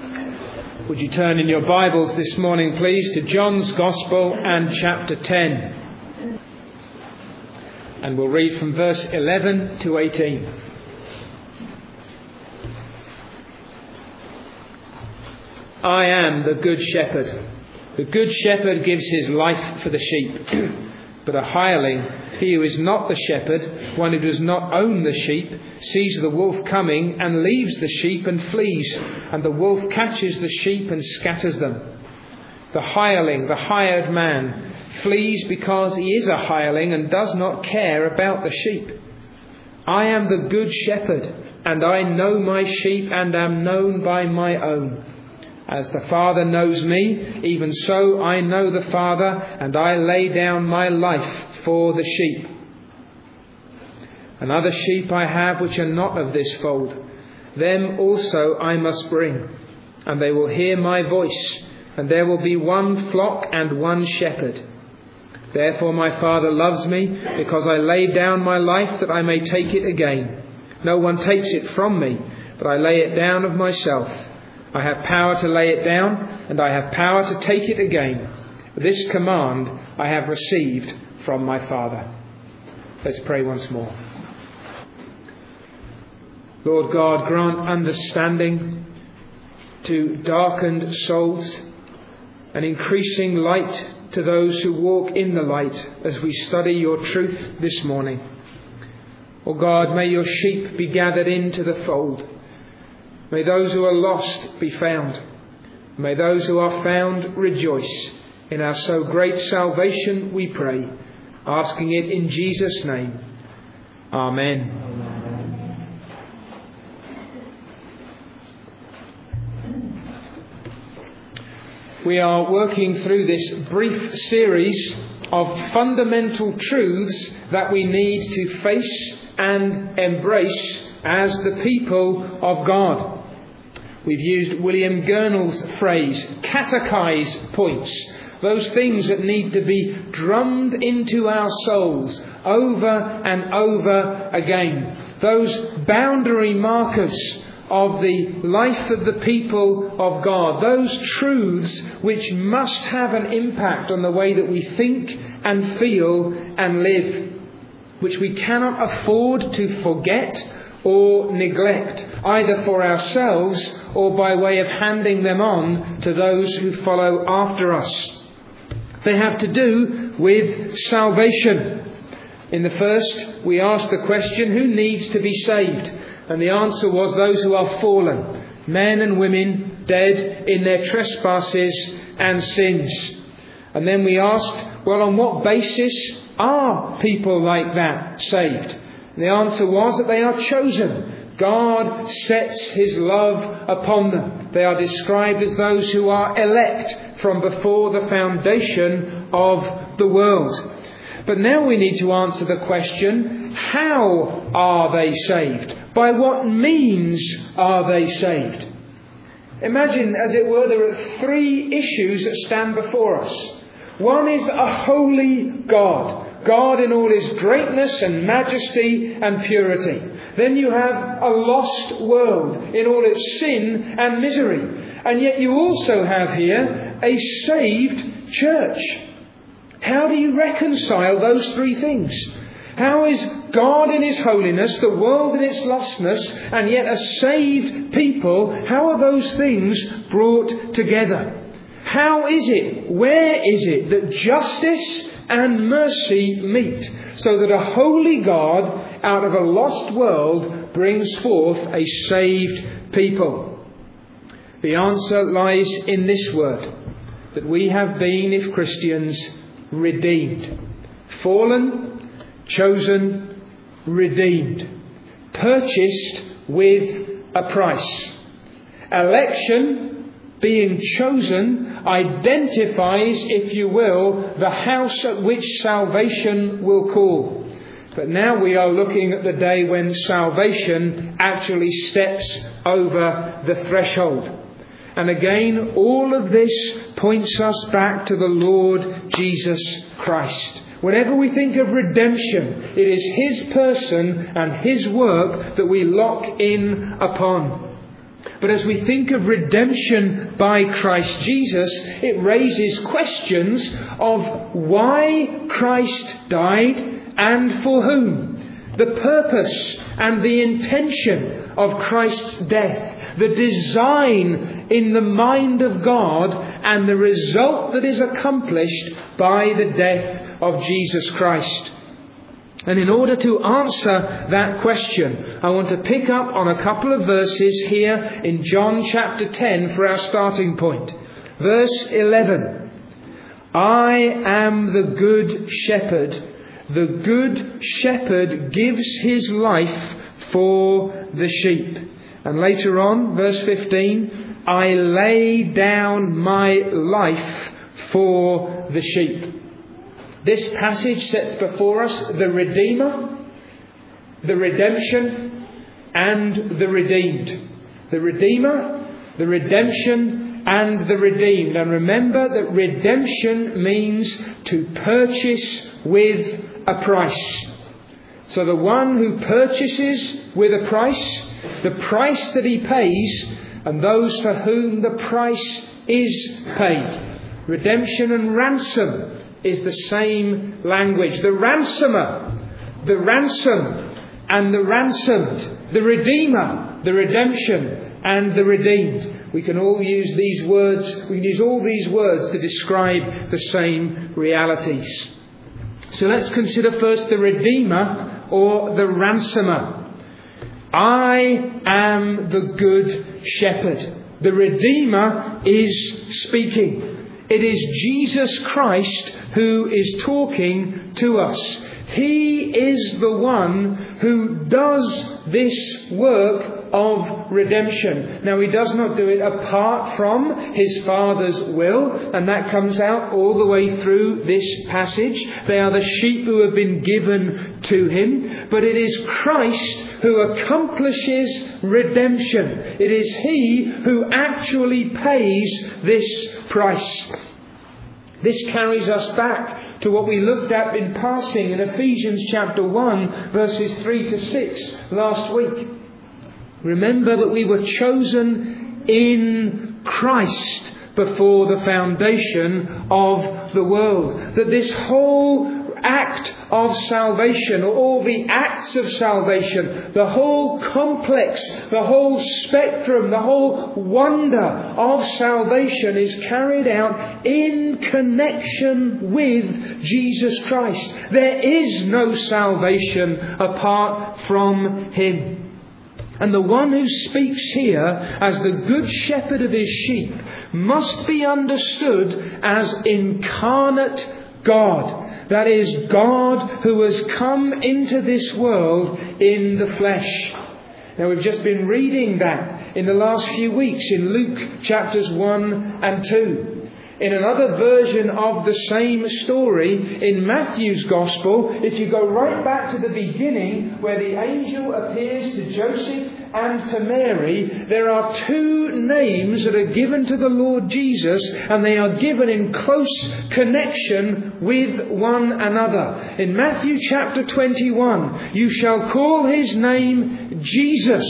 Would you turn in your Bibles this morning, please, to John's Gospel and chapter 10. And we'll read from verse 11 to 18. I am the good shepherd. The good shepherd gives his life for the sheep. But a hireling, he who is not the shepherd, one who does not own the sheep, sees the wolf coming and leaves the sheep and flees, and the wolf catches the sheep and scatters them. The hireling, the hired man, flees because he is a hireling and does not care about the sheep. I am the good shepherd, and I know my sheep and am known by my own. As the Father knows me, even so I know the Father, and I lay down my life for the sheep. And other sheep I have which are not of this fold. Them also I must bring, and they will hear my voice, and there will be one flock and one shepherd. Therefore my Father loves me, because I lay down my life that I may take it again. No one takes it from me, but I lay it down of myself. I have power to lay it down, and I have power to take it again. This command I have received from my Father. Let's pray once more. Lord God, grant understanding to darkened souls and increasing light to those who walk in the light as we study your truth this morning. O God, may your sheep be gathered into the fold. May those who are lost be found. May those who are found rejoice. In our so great salvation we pray, asking it in Jesus' name. Amen. We are working through this brief series of fundamental truths that we need to face and embrace as the people of God. We've used William Gurnall's phrase, catechize points. Those things that need to be drummed into our souls over and over again. Those boundary markers of the life of the people of God. Those truths which must have an impact on the way that we think and feel and live. Which we cannot afford to forget or neglect, either for ourselves or by way of handing them on to those who follow after us. They have to do with salvation. In the first, we asked the question, who needs to be saved? And the answer was those who are fallen, men and women dead in their trespasses and sins. And then we asked, well, on what basis are people like that saved? And the answer was that they are chosen. God sets his love upon them. They are described as those who are elect from before the foundation of the world. But now we need to answer the question, how are they saved? By what means are they saved? Imagine, as it were, there are three issues that stand before us. One is a holy God. God in all his greatness and majesty and purity. Then you have a lost world in all its sin and misery. And yet you also have here a saved church. How do you reconcile those three things? How is God in his holiness, the world in its lostness, and yet a saved people, how are those things brought together? How is it, where is it that justice and mercy meet, so that a holy God out of a lost world brings forth a saved people? The answer lies in this word, that we have been, if Christians, redeemed. Fallen, chosen, redeemed. Purchased with a price. Election, being chosen, identifies, if you will, the house at which salvation will call. But now we are looking at the day when salvation actually steps over the threshold. And again, all of this points us back to the Lord Jesus Christ. Whenever we think of redemption, it is his person and his work that we lock in upon. But as we think of redemption by Christ Jesus, it raises questions of why Christ died and for whom. The purpose and the intention of Christ's death, the design in the mind of God, and the result that is accomplished by the death of Jesus Christ. And in order to answer that question, I want to pick up on a couple of verses here in John chapter 10 for our starting point. Verse 11. I am the good shepherd. The good shepherd gives his life for the sheep. And later on, verse 15, I lay down my life for the sheep. This passage sets before us the Redeemer, the redemption, and the redeemed. The Redeemer, the redemption, and the redeemed. And remember that redemption means to purchase with a price. So the one who purchases with a price, the price that he pays, and those for whom the price is paid. Redemption and ransom is the same language. The ransomer, the ransom, and the ransomed. The Redeemer, the redemption, and the redeemed. We can all use these words. We can use all these words to describe the same realities. So let's consider first the Redeemer or the ransomer. I am the good shepherd. The Redeemer is speaking. It is Jesus Christ who is talking to us. He is the one who does this work of redemption. Now, he does not do it apart from his Father's will, and that comes out all the way through this passage. They are the sheep who have been given to him, but it is Christ who accomplishes redemption. It is he who actually pays this price. This carries us back to what we looked at in passing in Ephesians chapter 1, verses 3 to 6 last week. Remember that we were chosen in Christ before the foundation of the world. That this whole act of salvation, or all the acts of salvation, the whole complex, the whole spectrum, the whole wonder of salvation is carried out in connection with Jesus Christ. There is no salvation apart from him. And the one who speaks here as the good shepherd of his sheep must be understood as incarnate God. That is, God who has come into this world in the flesh. Now, we've just been reading that in the last few weeks in Luke chapters 1 and 2. In another version of the same story, in Matthew's Gospel, if you go right back to the beginning where the angel appears to Joseph and to Mary, there are two names that are given to the Lord Jesus, and they are given in close connection with one another. In Matthew chapter 21, you shall call his name Jesus,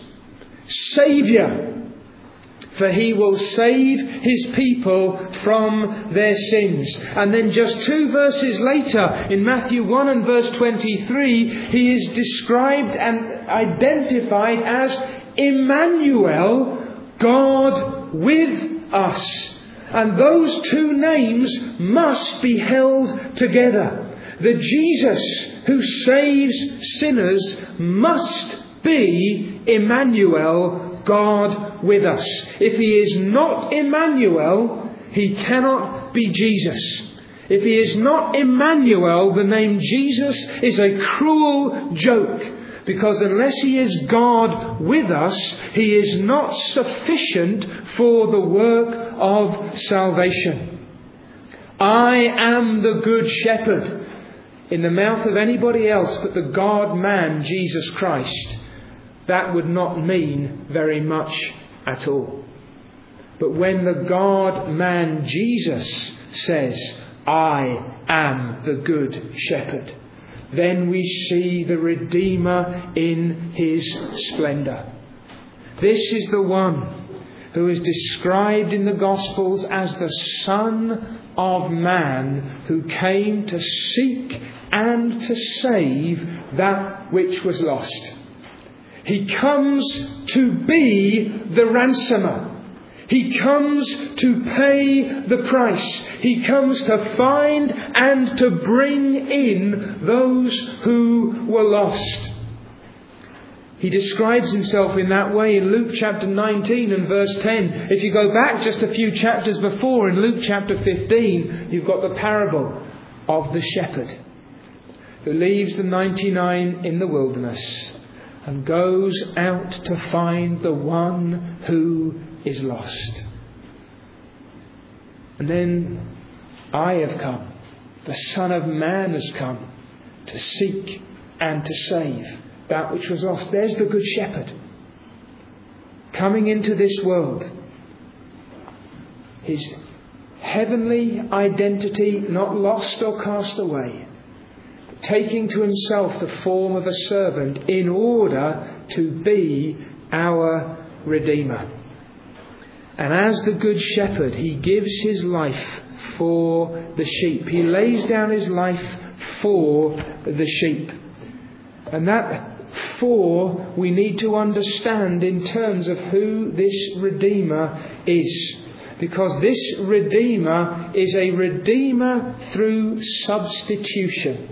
Saviour, for he will save his people from their sins. And then just 2 verses later, in Matthew 1 and verse 23, he is described and identified as Emmanuel, God with us. And those two names must be held together. The Jesus who saves sinners must be Emmanuel, God with us. If he is not Emmanuel, he cannot be Jesus. If he is not Emmanuel, the name Jesus is a cruel joke, because unless he is God with us, he is not sufficient for the work of salvation. I am the good shepherd. In the mouth of anybody else but the God-man Jesus Christ, that would not mean very much at all. But when the God-man Jesus says, I am the good shepherd, then we see the Redeemer in his splendour. This is the one who is described in the Gospels as the Son of Man, who came to seek and to save that which was lost. He comes to be the ransomer. He comes to pay the price. He comes to find and to bring in those who were lost. He describes himself in that way in Luke chapter 19 and verse 10. If you go back just a few chapters before, in Luke chapter 15, you've got the parable of the shepherd who leaves the 99 in the wilderness and goes out to find the one who is lost. And then I have come, the Son of Man has come to seek and to save that which was lost. There's the Good Shepherd coming into this world. His heavenly identity not lost or cast away, taking to himself the form of a servant in order to be our Redeemer. And as the Good Shepherd, he gives his life for the sheep. He lays down his life for the sheep. And that for we need to understand in terms of who this Redeemer is. Because this Redeemer is a Redeemer through substitution.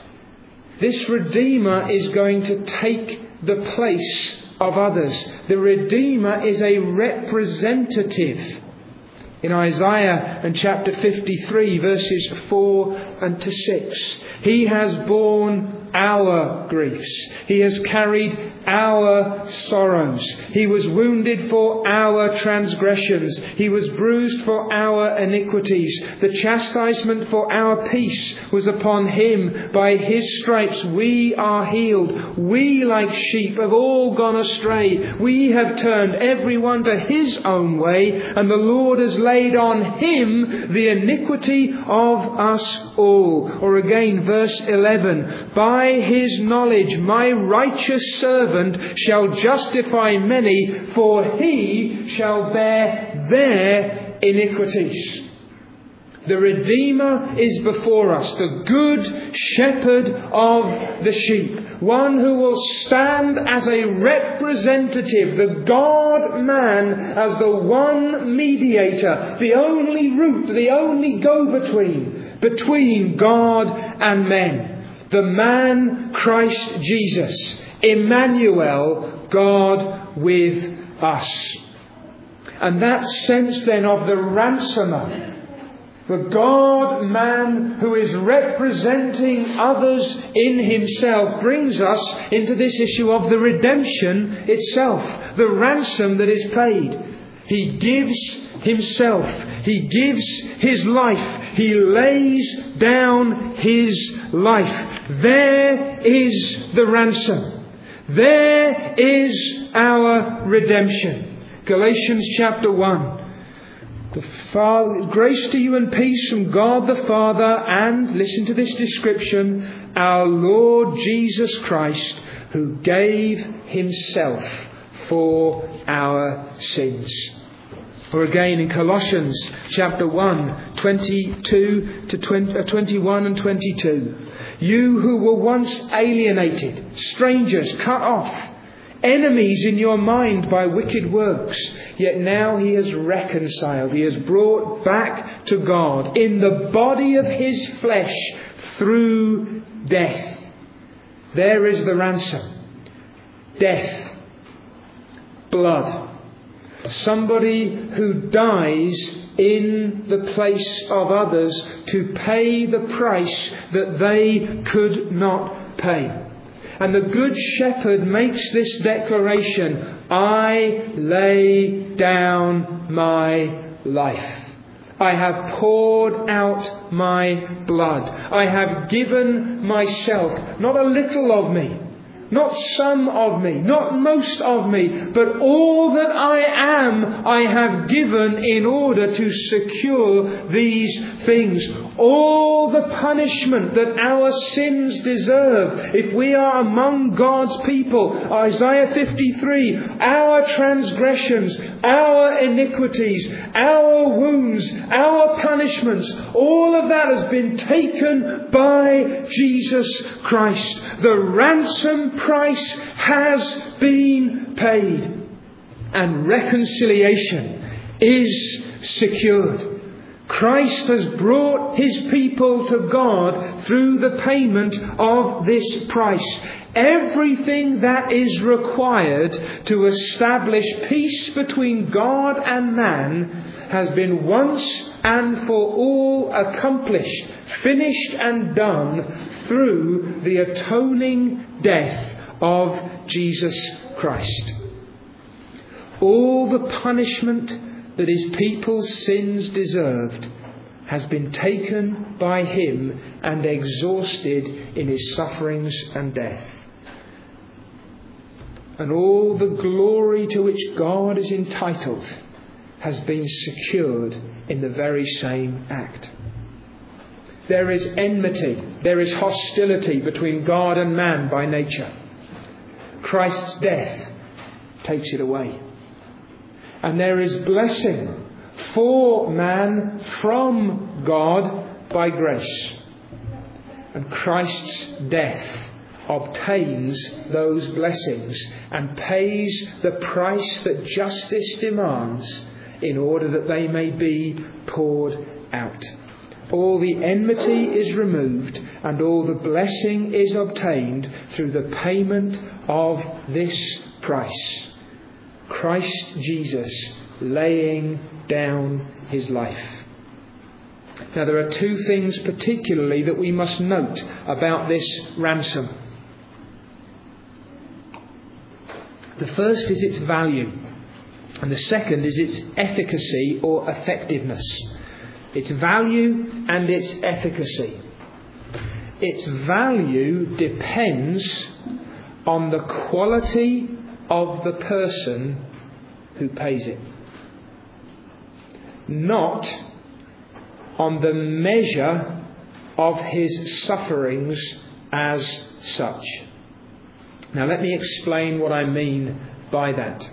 This Redeemer is going to take the place of others. The Redeemer is a representative. In Isaiah and chapter 53, verses 4 and to 6, he has borne our griefs. He has carried our sorrows. He was wounded for our transgressions. He was bruised for our iniquities. The chastisement for our peace was upon him. By his stripes we are healed. We like sheep have all gone astray. We have turned everyone to his own way, and the Lord has laid on him the iniquity of us all. Or again, verse 11, by his knowledge my righteous servant shall justify many, for he shall bear their iniquities. The Redeemer is before us, the Good Shepherd of the sheep, one who will stand as a representative, the God-man as the one mediator, the only route, the only go-between between God and men. The man Christ Jesus, Emmanuel, God with us. And that sense then of the ransomer, the God-man who is representing others in himself, brings us into this issue of the redemption itself, the ransom that is paid. He gives himself. He gives his life. He lays down his life. There is the ransom. There is our redemption. Galatians chapter 1. Grace to you and peace from God the Father and, listen to this description, our Lord Jesus Christ, who gave himself for our sins. Or again in Colossians chapter 1, 22 to 21 and 22. You who were once alienated, strangers, cut off, enemies in your mind by wicked works, yet now he has reconciled, he has brought back to God in the body of his flesh through death. There is the ransom. Death. Blood. Somebody who dies in the place of others to pay the price that they could not pay. And the Good Shepherd makes this declaration, I lay down my life. I have poured out my blood. I have given myself, not a little of me, Not some of me, not most of me, but all that I am, I have given in order to secure these things. All the punishment that our sins deserve, if we are among God's people, Isaiah 53, our transgressions, our iniquities, our wounds, our punishments, all of that has been taken by Jesus Christ. The ransom price has been paid, and reconciliation is secured. Christ has brought His people to God through the payment of this price. Everything that is required to establish peace between God and man has been once and for all accomplished, finished and done through the atoning death of Jesus Christ. All the punishment that His people's sins deserved has been taken by Him and exhausted in His sufferings and death. And all the glory to which God is entitled has been secured in the very same act. There is enmity, there is hostility between God and man by nature. Christ's death takes it away. And there is blessing for man from God by grace. And Christ's death obtains those blessings and pays the price that justice demands in order that they may be poured out. All the enmity is removed and all the blessing is obtained through the payment of this price. Christ Jesus laying down His life. Now there are two things particularly that we must note about this ransom. The first is its value, and the second is its efficacy or effectiveness. Its value and its efficacy. Its value depends on the quality of the person who pays it, not on the measure of his sufferings as such. Now let me explain what I mean by that.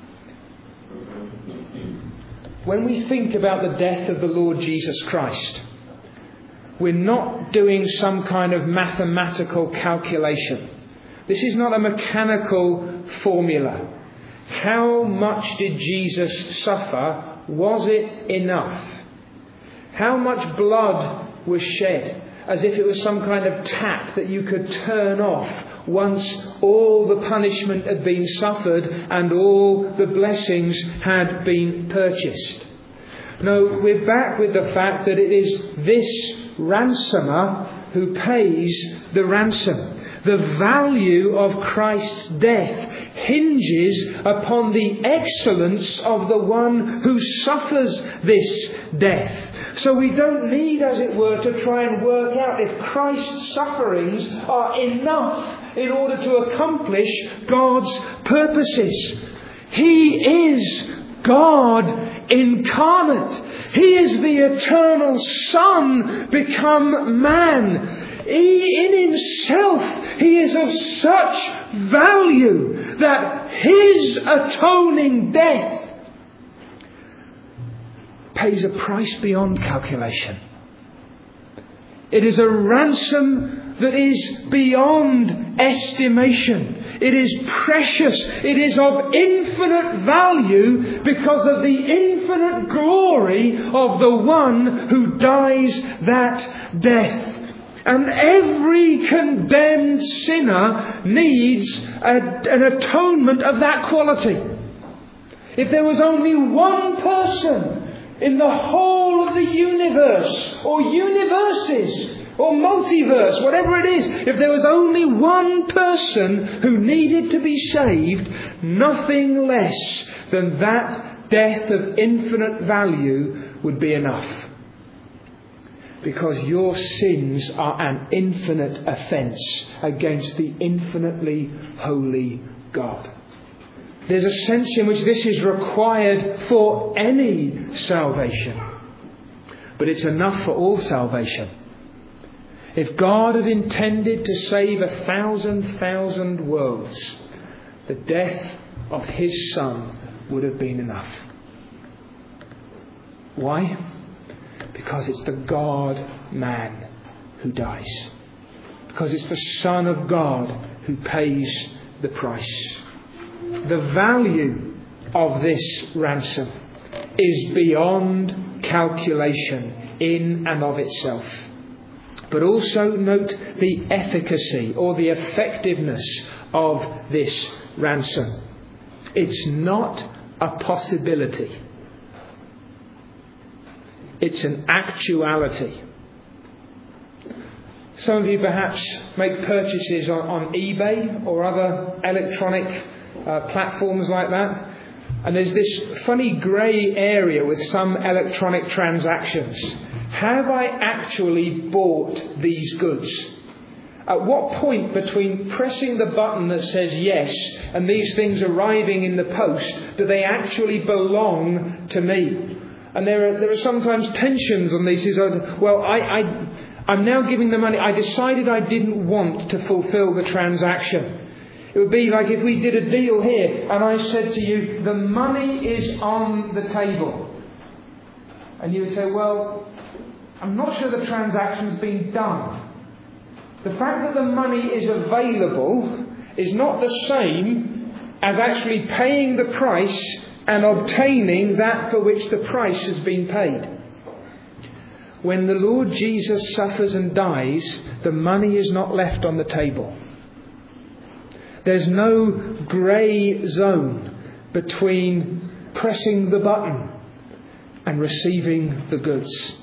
When we think about the death of the Lord Jesus Christ, we're not doing some kind of mathematical calculation. This is not a mechanical formula. How much did Jesus suffer? Was it enough? How much blood was shed? As if it was some kind of tap that you could turn off once all the punishment had been suffered and all the blessings had been purchased. No, we're back with the fact that it is this ransomer who pays the ransom. The value of Christ's death hinges upon the excellence of the one who suffers this death. So we don't need, as it were, to try and work out if Christ's sufferings are enough in order to accomplish God's purposes. He is God incarnate. He is the eternal Son become man. In himself, he is of such value that his atoning death pays a price beyond calculation. It is a ransom that is beyond estimation. It is precious. It is of infinite value because of the infinite glory of the one who dies that death. And every condemned sinner needs an atonement of that quality. If there was only one person in the whole of the universe, or universes, or multiverse, whatever it is, if there was only one person who needed to be saved, nothing less than that death of infinite value would be enough. Because your sins are an infinite offence against the infinitely holy God. There's a sense in which this is required for any salvation. But it's enough for all salvation. If God had intended to save 1,000 worlds, the death of His Son would have been enough. Why? Because it's the God-man who dies. Because it's the Son of God who pays the price. The value of this ransom is beyond calculation in and of itself. But also note the efficacy or the effectiveness of this ransom. It's not a possibility. It's an actuality. Some of you perhaps make purchases on eBay or other electronic platforms like that. And there's this funny grey area with some electronic transactions. Have I actually bought these goods? At what point between pressing the button that says yes and these things arriving in the post do they actually belong to me? And there are sometimes tensions on these. Well, I'm now giving the money. I decided I didn't want to fulfill the transaction. It would be like if we did a deal here and I said to you, the money is on the table. And you would say, well, I'm not sure the transaction's been done. The fact that the money is available is not the same as actually paying the price and obtaining that for which the price has been paid. When the Lord Jesus suffers and dies, the money is not left on the table. There's no grey zone between pressing the button and receiving the goods.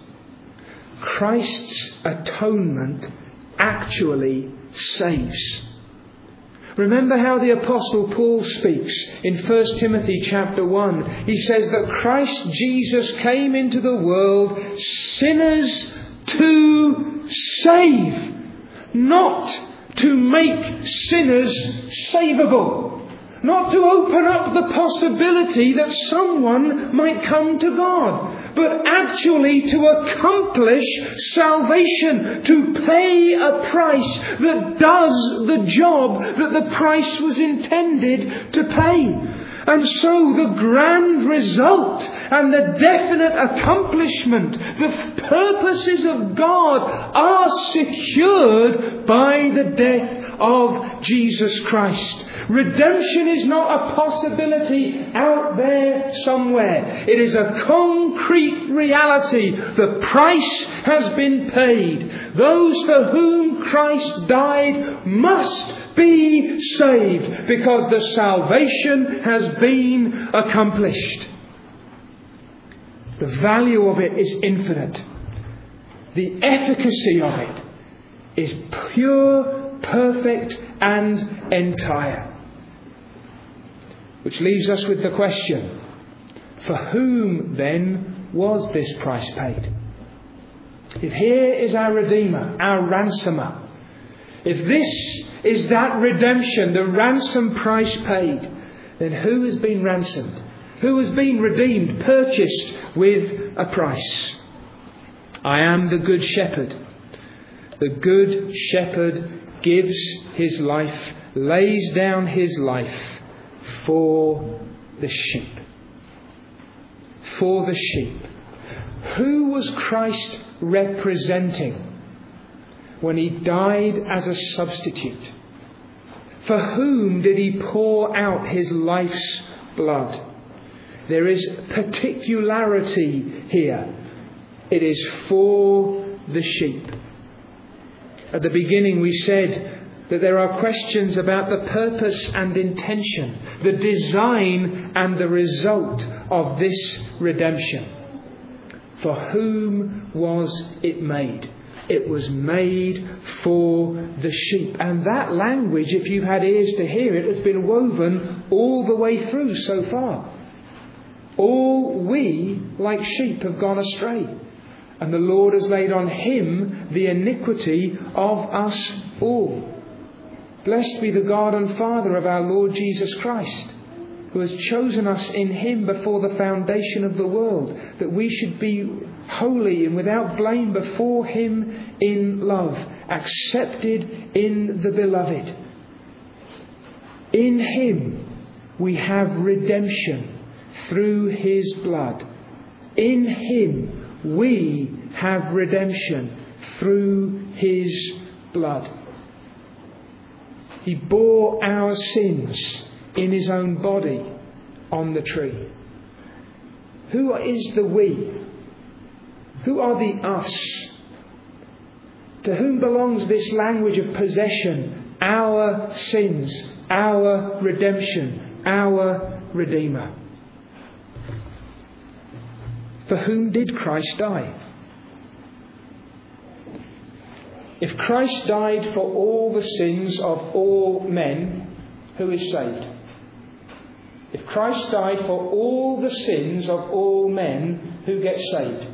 Christ's atonement actually saves. Remember how the Apostle Paul speaks in 1 Timothy chapter 1. He says that Christ Jesus came into the world sinners to save, not to make sinners savable. Not to open up the possibility that someone might come to God, but actually to accomplish salvation, to pay a price that does the job that the price was intended to pay. And so the grand result and the definite accomplishment, the purposes of God are secured by the death of Jesus Christ. Redemption is not a possibility out there somewhere. It is a concrete reality. The price has been paid. Those for whom Christ died must be saved because the salvation has been accomplished. The value of it is infinite. The efficacy of it is pure, perfect, and entire. Which leaves us with the question, for whom then was this price paid? If here is our Redeemer, our ransomer, if this is that redemption, the ransom price paid, then who has been ransomed? Who has been redeemed, purchased with a price? I am the good shepherd. The good shepherd gives his life, lays down his life for the sheep. For the sheep. Who was Christ representing when he died as a substitute? For whom did he pour out his life's blood? There is particularity here. It is for the sheep. At the beginning we said that there are questions about the purpose and intention, the design and the result of this redemption. For whom was it made? It was made for the sheep. And that language, if you've had ears to hear it, has been woven all the way through so far. All we, like sheep, have gone astray. And the Lord has laid on him the iniquity of us all. Blessed be the God and Father of our Lord Jesus Christ, who has chosen us in him before the foundation of the world, that we should be holy and without blame before him in love, accepted in the beloved. In him we have redemption through his blood. In him we have redemption through his blood. He bore our sins in his own body on the tree. Who is the we? Who are the us? To whom belongs this language of possession? Our sins, our redemption, our Redeemer. For whom did Christ die? If Christ died for all the sins of all men, who is saved? If Christ died for all the sins of all men, who gets saved?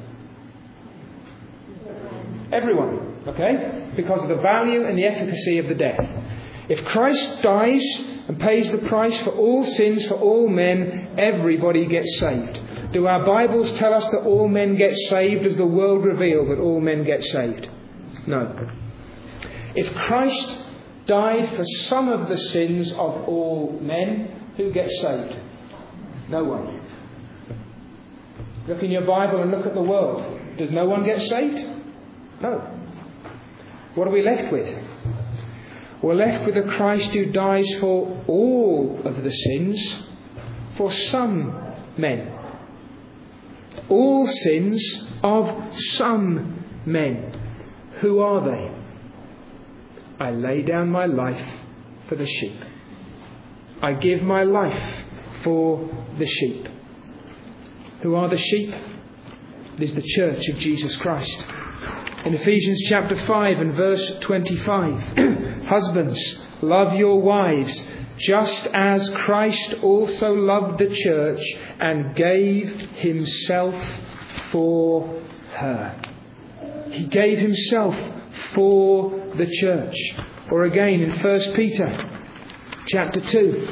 Everyone, okay? Because of the value and the efficacy of the death. If Christ dies and pays the price for all sins for all men, everybody gets saved. Do our Bibles tell us that all men get saved? Does the world reveal that all men get saved? No. If Christ died for some of the sins of all men, who gets saved? No one. Look in your Bible and look at the world. Does no one get saved? No. What are we left with? We're left with a Christ who dies for all of the sins for some men. All sins of some men. Who are they? I lay down my life for the sheep. I give my life for the sheep. Who are the sheep? It is the church of Jesus Christ. In Ephesians chapter 5 and verse 25, husbands, love your wives, just as Christ also loved the church and gave himself for her. He gave himself for the church. Or again in 1 Peter chapter 2.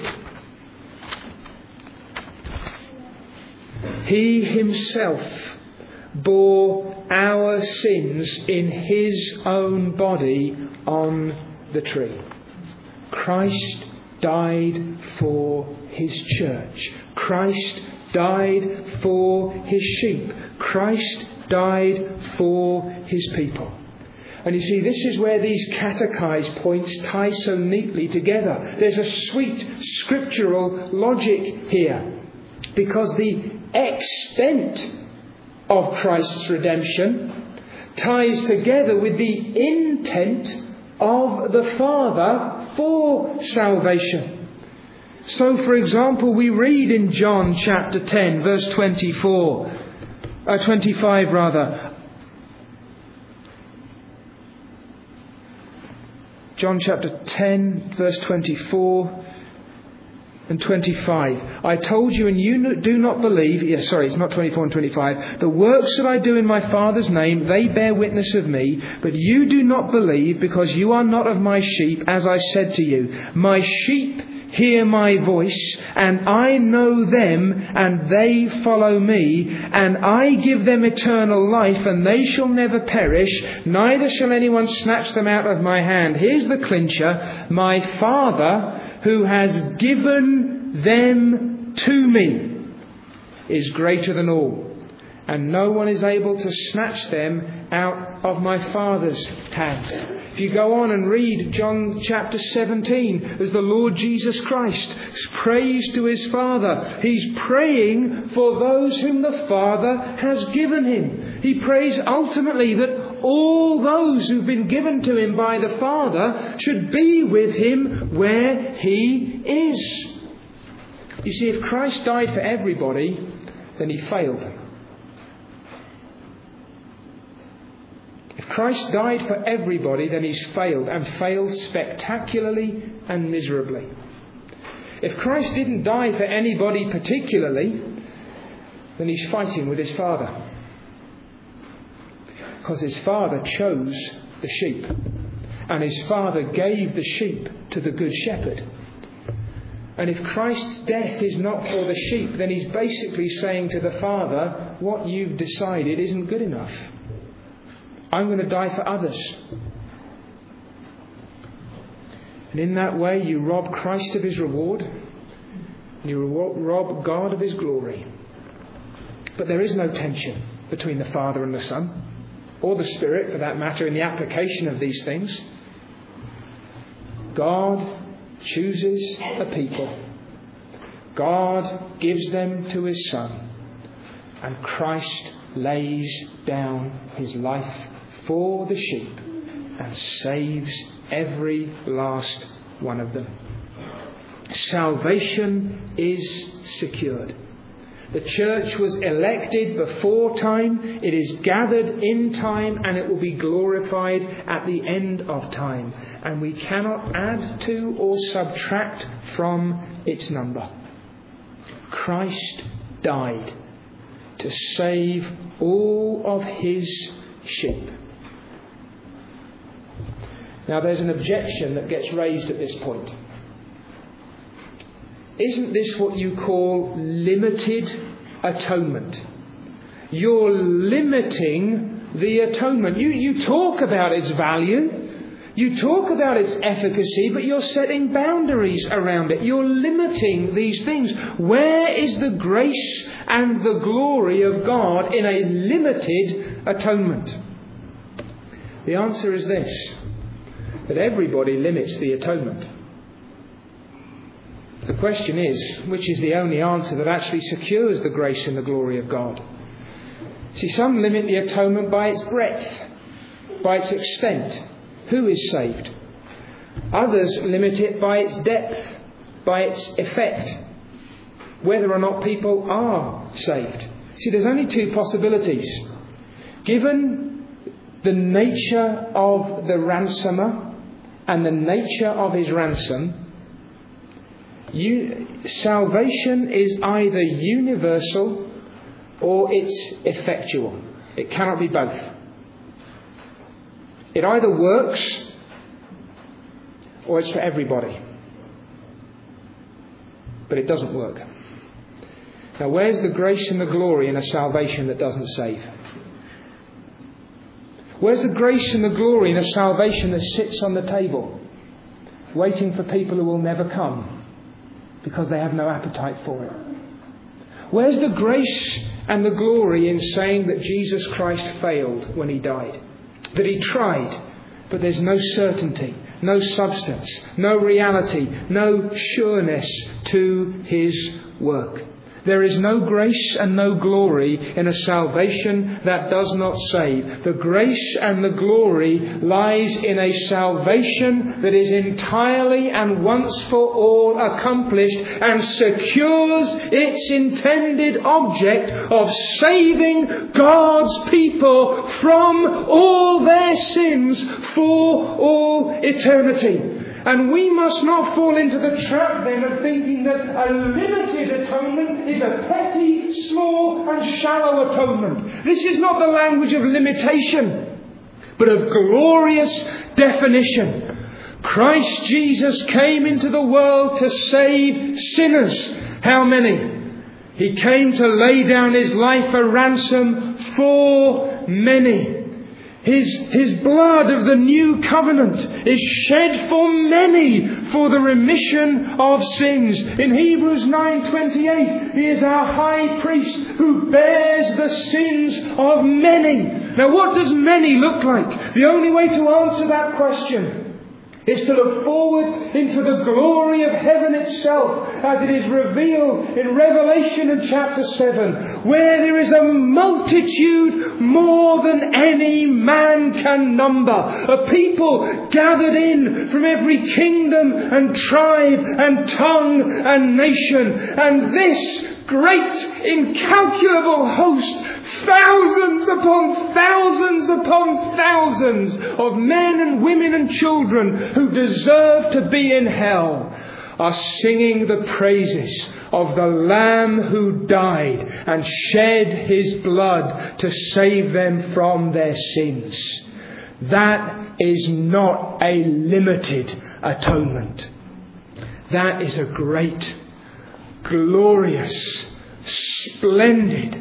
He himself bore our sins in his own body on the tree. Christ died for his church. Christ died for his sheep. Christ died for his people. And you see, this is where these catechized points tie so neatly together. There's a sweet scriptural logic here. Because the extent of Christ's redemption ties together with the intent of the Father for salvation. So, for example, we read in John chapter 10, verse 25. John chapter 10, verse 24 and 25. I told you and you do not believe. It's not 24 and 25. The works that I do in my Father's name, they bear witness of me. But you do not believe because you are not of my sheep, as I said to you. My sheep hear my voice, and I know them, and they follow me. And I give them eternal life, and they shall never perish, neither shall anyone snatch them out of my hand. Here's the clincher. My Father, who has given them to me, is greater than all, and no one is able to snatch them out of my Father's hand. If you go on and read John chapter 17, as the Lord Jesus Christ prays to his Father, he's praying for those whom the Father has given him. He prays ultimately that all those who've been given to him by the Father should be with him where he is. You see, if Christ died for everybody, then he failed. If Christ died for everybody, then he's failed, and failed spectacularly and miserably. If Christ didn't die for anybody particularly, then he's fighting with his Father. Because his Father chose the sheep. And his Father gave the sheep to the Good Shepherd. And if Christ's death is not for the sheep, then he's basically saying to the Father, what you've decided isn't good enough. I'm going to die for others. And in that way you rob Christ of his reward. And you rob God of his glory. But there is no tension between the Father and the Son, or the Spirit for that matter, in the application of these things. God chooses a people. God gives them to his Son. And Christ lays down his life for the sheep and saves every last one of them. Salvation is secured. The church was elected before time, it is gathered in time, and it will be glorified at the end of time. And we cannot add to or subtract from its number. Christ died to save all of his sheep. Now there's an objection that gets raised at this point. Isn't this what you call limited atonement? You're limiting the atonement. You talk about its value. You talk about its efficacy, but you're setting boundaries around it. You're limiting these things. Where is the grace and the glory of God in a limited atonement? The answer is this, that everybody limits the atonement. The question is, which is the only answer that actually secures the grace and the glory of God? See, some limit the atonement by its breadth, by its extent. Who is saved? Others limit it by its depth, by its effect, whether or not people are saved. See, there's only two possibilities. Given the nature of the ransomer and the nature of his ransom, salvation is either universal or it's effectual. It cannot be both. It either works or it's for everybody. But it doesn't work. Now, where's the grace and the glory in a salvation that doesn't save? Where's the grace and the glory in a salvation that sits on the table, waiting for people who will never come because they have no appetite for it? Where's the grace and the glory in saying that Jesus Christ failed when he died? That he tried, but there's no certainty, no substance, no reality, no sureness to his work. There is no grace and no glory in a salvation that does not save. The grace and the glory lies in a salvation that is entirely and once for all accomplished and secures its intended object of saving God's people from all their sins for all eternity. And we must not fall into the trap then of thinking that a limited atonement is a petty, small and shallow atonement. This is not the language of limitation, but of glorious definition. Christ Jesus came into the world to save sinners. How many? He came to lay down his life a ransom for many. His blood of the new covenant is shed for many for the remission of sins. In Hebrews 9:28, he is our high priest who bears the sins of many. Now, what does many look like? The only way to answer that question is to look forward into the glory of heaven itself as it is revealed in Revelation in chapter 7, where there is a multitude more than any man can number, a people gathered in from every kingdom and tribe and tongue and nation. And this great incalculable host, thousands upon thousands upon thousands of men and women and children who deserve to be in hell, are singing the praises of the Lamb who died and shed his blood to save them from their sins. That is not a limited atonement. That is a great, glorious, splendid,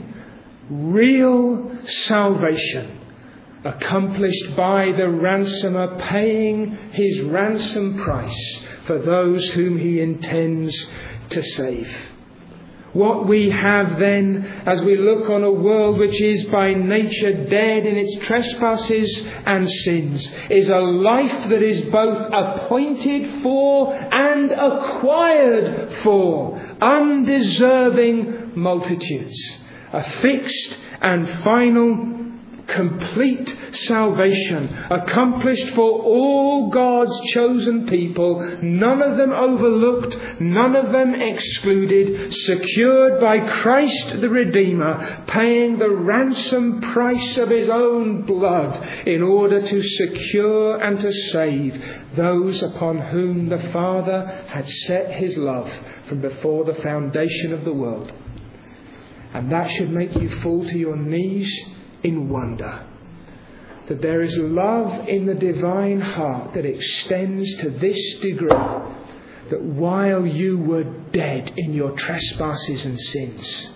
real salvation accomplished by the ransomer paying his ransom price for those whom he intends to save. What we have then, as we look on a world which is by nature dead in its trespasses and sins, is a life that is both appointed for and acquired for undeserving multitudes. A fixed and final, complete salvation accomplished for all God's chosen people, none of them overlooked, none of them excluded, secured by Christ the Redeemer, paying the ransom price of his own blood in order to secure and to save those upon whom the Father had set his love from before the foundation of the world. And that should make you fall to your knees in wonder that there is love in the divine heart that extends to this degree, that while you were dead in your trespasses and sins,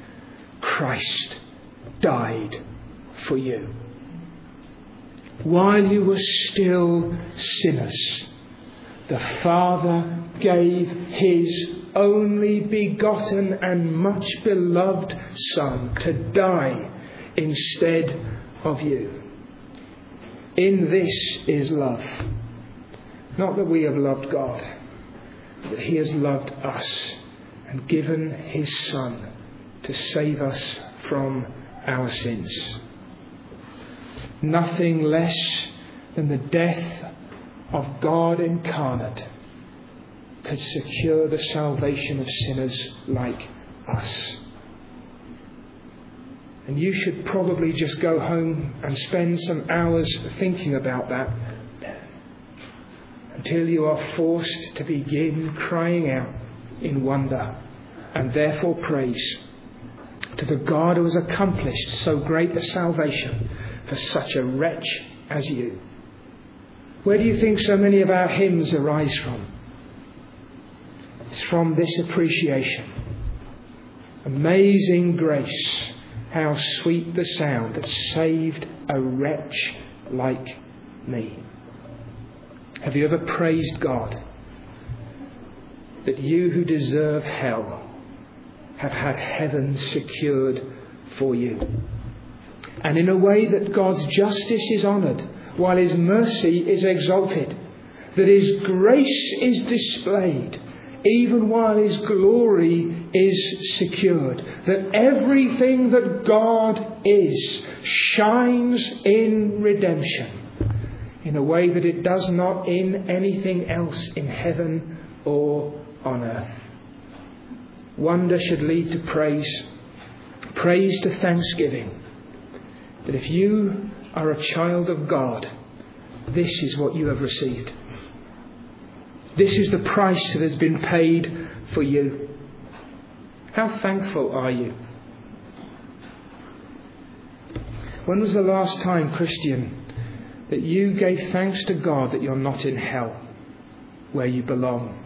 Christ died for you. While you were still sinners, the Father gave his only begotten and much beloved Son to die instead of you. In this is love. Not that we have loved God, but that he has loved us and given his Son to save us from our sins. Nothing less than the death of God incarnate could secure the salvation of sinners like us. And you should probably just go home and spend some hours thinking about that until you are forced to begin crying out in wonder and therefore praise to the God who has accomplished so great a salvation for such a wretch as you. Where do you think so many of our hymns arise from? It's from this appreciation. Amazing grace, how sweet the sound that saved a wretch like me. Have you ever praised God that you who deserve hell have had heaven secured for you? And in a way that God's justice is honoured while his mercy is exalted, that his grace is displayed even while his glory is secured, that everything that God is shines in redemption in a way that it does not in anything else in heaven or on earth. Wonder should lead to praise, praise to thanksgiving, that if you are a child of God, this is what you have received. This is the price that has been paid for you. How thankful are you? When was the last time, Christian, that you gave thanks to God that you're not in hell, where you belong?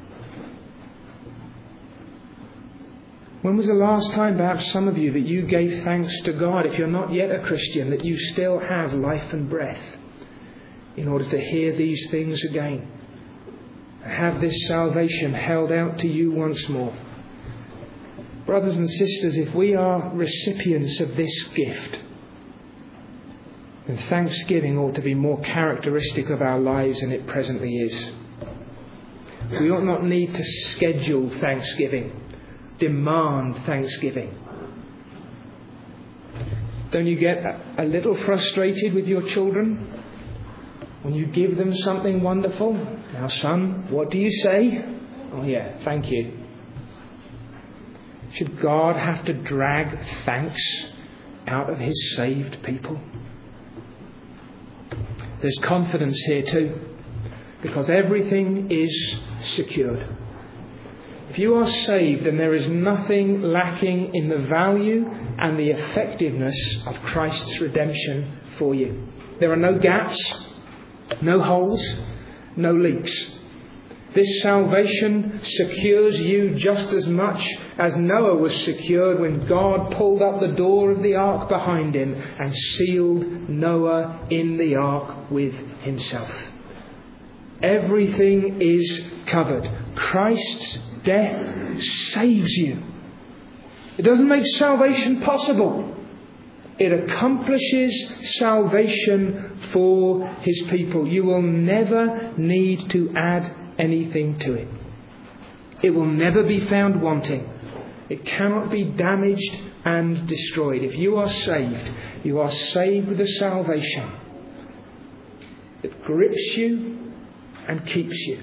When was the last time, perhaps some of you, that you gave thanks to God, if you're not yet a Christian, that you still have life and breath in order to hear these things again? Have this salvation held out to you once more. Brothers and sisters, if we are recipients of this gift, then thanksgiving ought to be more characteristic of our lives than it presently is. We ought not need to schedule thanksgiving, demand thanksgiving. Don't you get a little frustrated with your children when you give them something wonderful? Now, son, what do you say? Oh, yeah, thank you. Should God have to drag thanks out of his saved people? There's confidence here too, because everything is secured. If you are saved, then there is nothing lacking in the value and the effectiveness of Christ's redemption for you. There are no gaps, no holes, no leaks. This salvation secures you just as much as Noah was secured when God pulled up the door of the ark behind him and sealed Noah in the ark with himself. Everything is covered. Christ's death saves you. It doesn't make salvation possible. It accomplishes salvation for His people. You will never need to add anything to it. It will never be found wanting. It cannot be damaged and destroyed. If you are saved with a salvation that grips you and keeps you.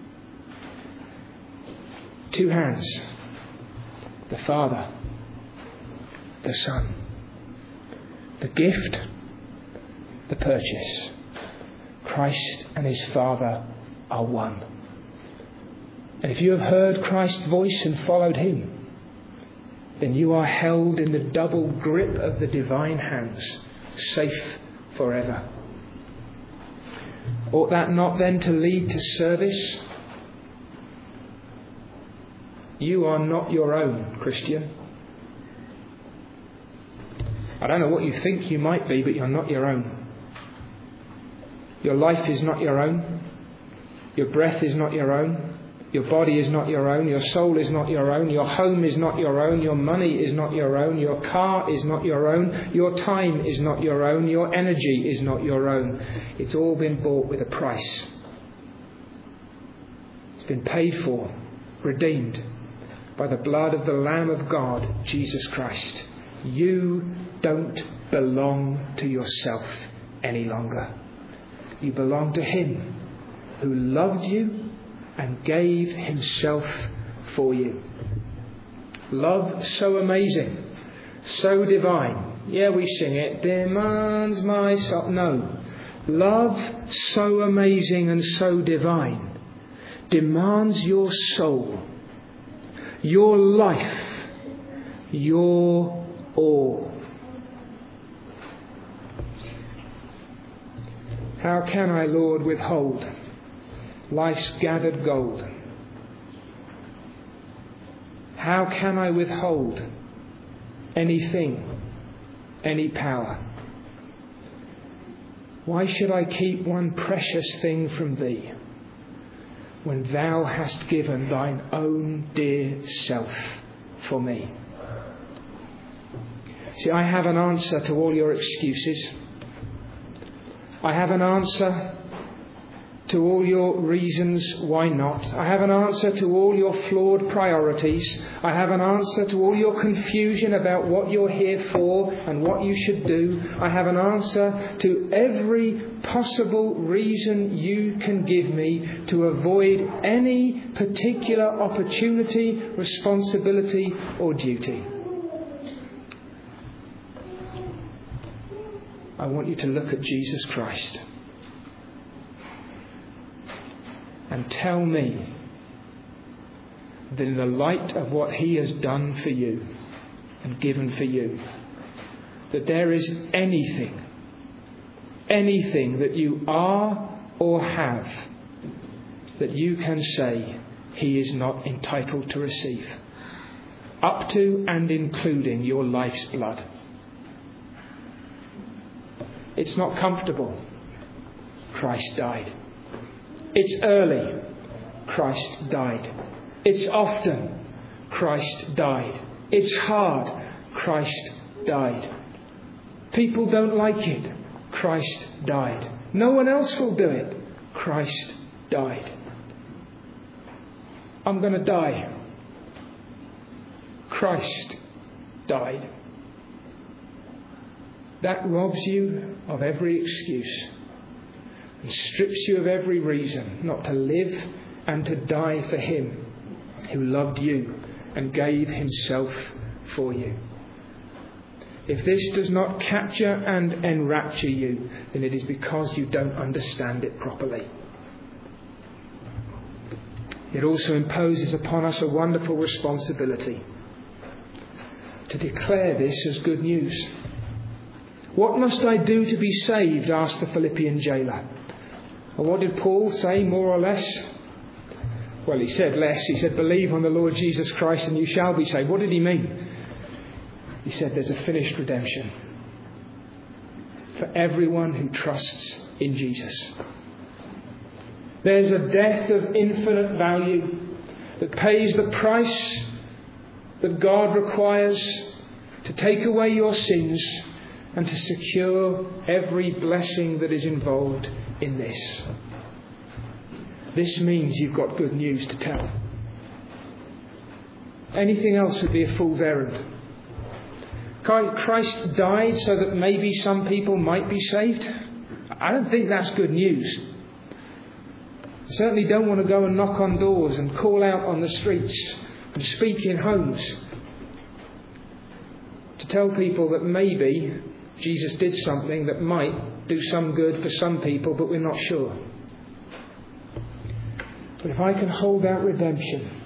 Two hands. The Father, the Son. The gift, the purchase. Christ and His Father are one. And if you have heard Christ's voice and followed Him, then you are held in the double grip of the divine hands, safe forever. Ought that not then to lead to service? You are not your own, Christian. I don't know what you think you might be, but you're not your own. Your life is not your own. Your breath is not your own. Your body is not your own. Your soul is not your own. Your home is not your own. Your money is not your own. Your car is not your own. Your time is not your own. Your energy is not your own. It's all been bought with a price. It's been paid for, redeemed by the blood of the Lamb of God, Jesus Christ. You don't belong to yourself any longer. You belong to Him who loved you and gave Himself for you. Love so amazing, so divine. Yeah, we sing it, demands my soul. No. Love so amazing and so divine demands your soul, your life, your all. How can I, Lord, withhold life's gathered gold? How can I withhold anything, any power? Why should I keep one precious thing from Thee when Thou hast given Thine own dear self for me? See, I have an answer to all your excuses. I have an answer to all your reasons why not. I have an answer to all your flawed priorities. I have an answer to all your confusion about what you're here for and what you should do. I have an answer to every possible reason you can give me to avoid any particular opportunity, responsibility or duty. I want you to look at Jesus Christ and tell me that in the light of what He has done for you and given for you, that there is anything that you are or have that you can say He is not entitled to receive, up to and including your life's blood. It's not comfortable. Christ died. It's early. Christ died. It's often. Christ died. It's hard. Christ died. People don't like it. Christ died. No one else will do it. Christ died. I'm going to die. Christ died. That robs you of every excuse and strips you of every reason not to live and to die for Him who loved you and gave Himself for you. If this does not capture and enrapture you, then it is because you don't understand it properly. it also imposes upon us a wonderful responsibility to declare this as good news. What must I do to be saved? Asked the Philippian jailer. And what did Paul say, more or less? Well, he said less. He said, believe on the Lord Jesus Christ and you shall be saved. What did he mean? He said there's a finished redemption for everyone who trusts in Jesus. There's a death of infinite value that pays the price that God requires to take away your sins and to secure every blessing that is involved in this. This means you've got good news to tell. Anything else would be a fool's errand. Christ died so that maybe some people might be saved. I don't think that's good news. I certainly don't want to go and knock on doors and call out on the streets and speak in homes to tell people that maybe Jesus did something that might do some good for some people, but we're not sure. But if I can hold out redemption,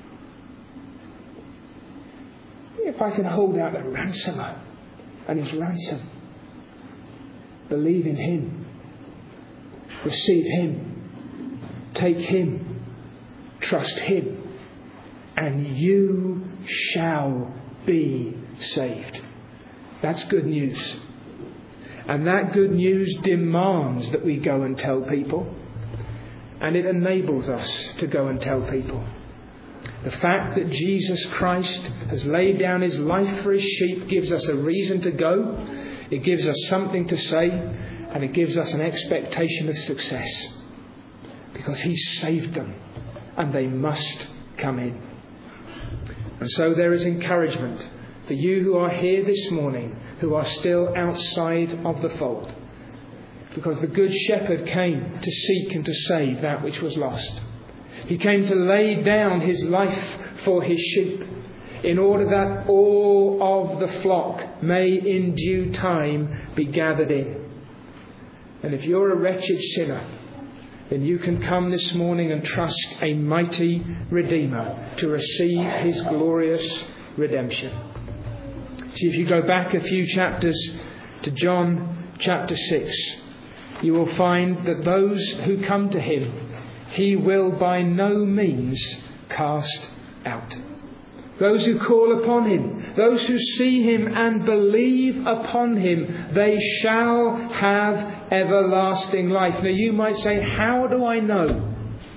if I can hold out the ransomer and his ransom, believe in him, receive him, take him, trust him, and you shall be saved. That's good news. And that good news demands that we go and tell people. And it enables us to go and tell people. The fact that Jesus Christ has laid down his life for his sheep gives us a reason to go. It gives us something to say. And it gives us an expectation of success. Because he's saved them. And they must come in. And so there is encouragement for you who are here this morning, who are still outside of the fold. Because the Good Shepherd came to seek and to save that which was lost. He came to lay down his life for his sheep, in order that all of the flock may in due time be gathered in. And if you're a wretched sinner, then you can come this morning and trust a mighty Redeemer to receive his glorious redemption. See, if you go back a few chapters to John chapter 6, you will find that those who come to him, he will by no means cast out. Those who call upon him, those who see him and believe upon him, they shall have everlasting life. Now you might say, how do I know?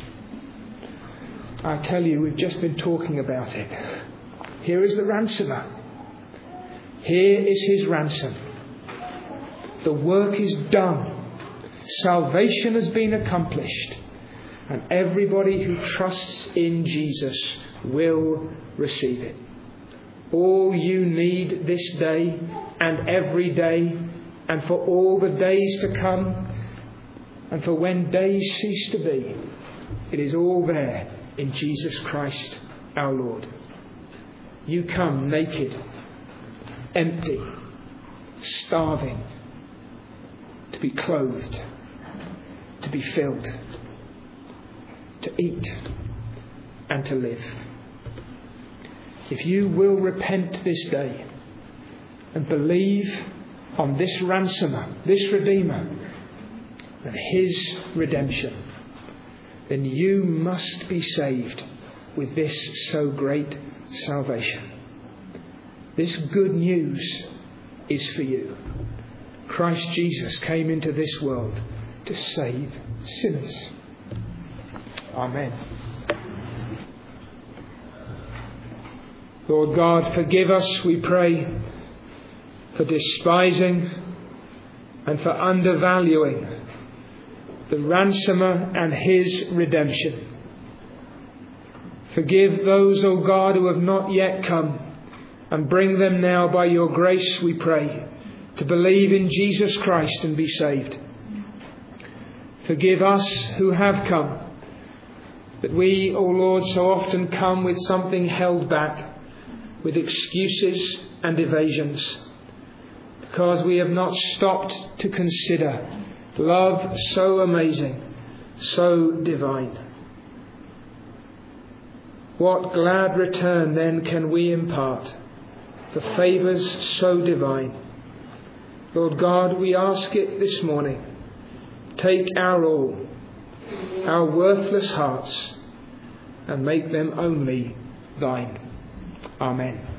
I tell you, we've just been talking about it. Here is the ransomer. Here is his ransom. The work is done. Salvation has been accomplished. And everybody who trusts in Jesus will receive it. All you need this day and every day, and for all the days to come, and for when days cease to be, it is all there in Jesus Christ our Lord. You come naked, empty, starving, to be clothed, to be filled, to eat and to live. If you will repent this day and believe on this ransomer, this Redeemer, and his redemption, then you must be saved with this so great salvation. This good news is for you. Christ Jesus came into this world to save sinners. Amen. Lord God, forgive us, we pray, for despising and for undervaluing the ransomer and his redemption. Forgive those, O God, who have not yet come, and bring them now by your grace, we pray, to believe in Jesus Christ and be saved. Forgive us who have come, that we, O Lord, so often come with something held back, with excuses and evasions, because we have not stopped to consider love so amazing, so divine. What glad return then can we impart for favours so divine? Lord God, we ask it this morning. Take our all, our worthless hearts, and make them only thine. Amen.